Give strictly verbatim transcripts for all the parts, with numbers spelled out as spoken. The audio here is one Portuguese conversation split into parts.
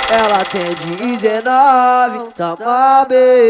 Ela tem dezenove, toma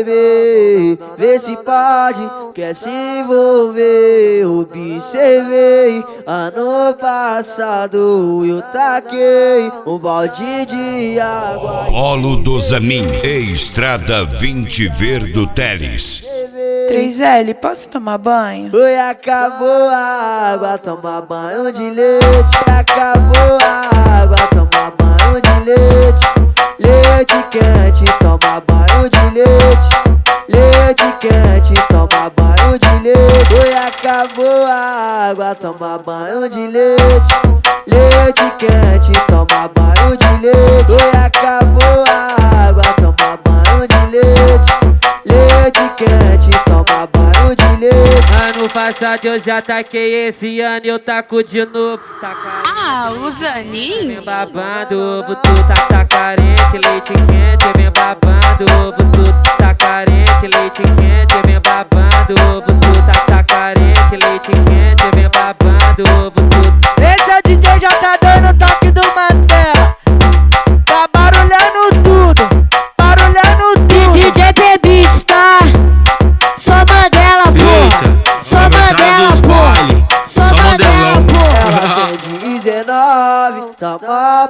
bebê, vê se pode, quer se envolver. Observei, ano passado eu taquei um balde de água. Polo do Zanin, Estrada vinte Verdo Teles. três L, posso tomar banho? Oi, acabou a água, toma banho de leite. Acabou a água, toma banho de leite. Leite quente, toma banho de leite. Leite quente, toma banho de leite. Oi, acabou a água, toma banho de leite. Leite quente, toma banho de leite. Oi, acabou a água, toma banho de leite. Leite quente, toma banho de leite. Ano passado eu já taquei, esse ano eu taco de novo. Tá carente, Ah, o Zanin? vem babando, ovo tu tá, tá carente, leite quente, vem babando, ovo tu tá carente, leite quente, vem babando, ovo tu tá, tá carente, leite quente, vem babando, ovo tu. Esse é o D J, já tá dando toque do Mandela. Tá barulhando tudo, barulhando tudo. D J Beats, tá? Só Mandela, pô. Só Mandela, pô. Só Mandela, pô. Ela tem dezenove, toma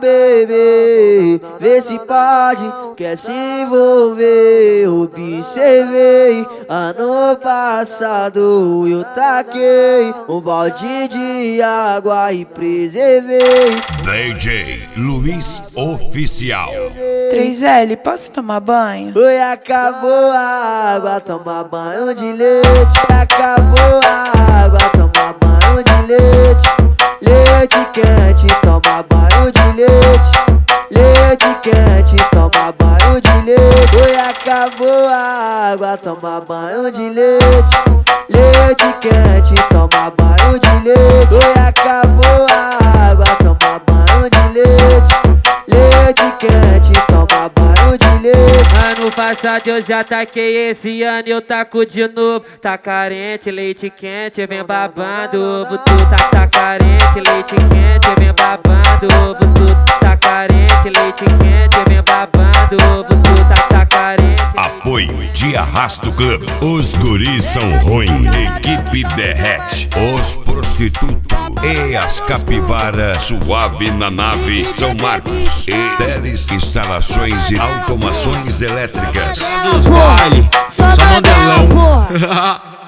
bebê, vê se pode, quer se envolver. Observei, ano passado eu taquei um balde de água e preservei. D J Luiz Oficial. três L, posso tomar banho? Oi, acabou a água, toma banho de leite. Acabou a água, toma banho de leite. Leite quente, toma banho de leite. Leite quente, toma banho de leite. Oi, acabou a água, toma banho de leite. Leite quente, toma banho de leite. Oi, acabou a água, toma banho de leite. Leite quente, toma banho de leite. Ano passado eu já taquei, esse ano eu taco de novo. Tá carente, leite quente, vem babando, ovo tu tá, tá carente, leite quente, vem babando, ovo tu tá carente, leite quente, vem babando, ovo tu tá, tá carente. Apoio de Arrasto Club. Os guris são ruins. Equipe derrete. Os prostitutos e as capivaras suave na nave São Marcos. E Teles Instalações e Automações Elétricas. Dos baile, só Mandelão.